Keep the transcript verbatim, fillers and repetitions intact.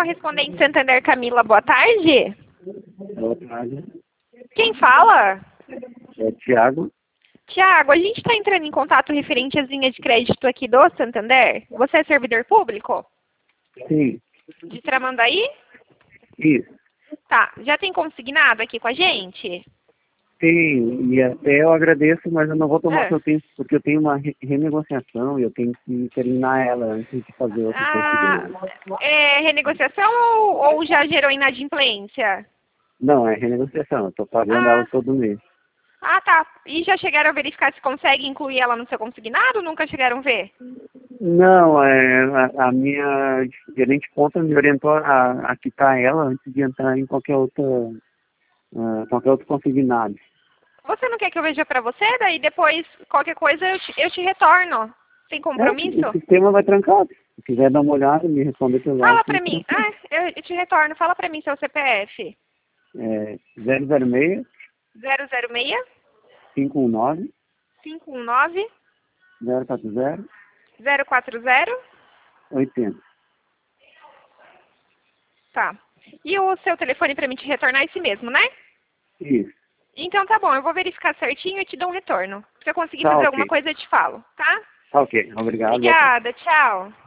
correspondente Santander Camila, boa tarde. Boa tarde. Quem fala? É Tiago. Tiago, a gente está entrando em contato referente às linhas de crédito aqui do Santander. Você é servidor público? Sim. De Tramandaí? Isso. Tá. Já tem consignado aqui com a gente? Sim, e até eu agradeço, mas eu não vou tomar É. seu tempo, porque eu tenho uma re- renegociação e eu tenho que terminar ela antes de fazer outra Ah, consideração. é renegociação ou, ou já gerou inadimplência? Não, é renegociação, eu estou pagando Ah, ela todo mês. ah, tá. E já chegaram a verificar se consegue incluir ela no seu consignado ou nunca chegaram a ver? Não, é, a, a minha gerente de conta me orientou a, a quitar ela antes de entrar em qualquer outra, ah, qualquer outro consignado. Você não quer que eu veja pra você? Daí depois, qualquer coisa, eu te, eu te retorno. Sem É, compromisso? o sistema vai trancado. Se quiser dar uma olhada, me responder pelo Fala WhatsApp. pra mim. Ah, eu, eu te retorno. Fala pra mim seu C P F. É zero zero seis, zero zero seis, cinco um nove, cinco um nove, zero quatro zero, zero quatro zero. oito zero. Tá. E o seu telefone pra mim te retornar é esse mesmo, né? Isso. Então tá bom, eu vou verificar certinho e te dou um retorno. Se eu conseguir Tá fazer ok. alguma coisa, eu te falo, tá? Tá ok. Obrigado. Boa tarde. Obrigada, tchau.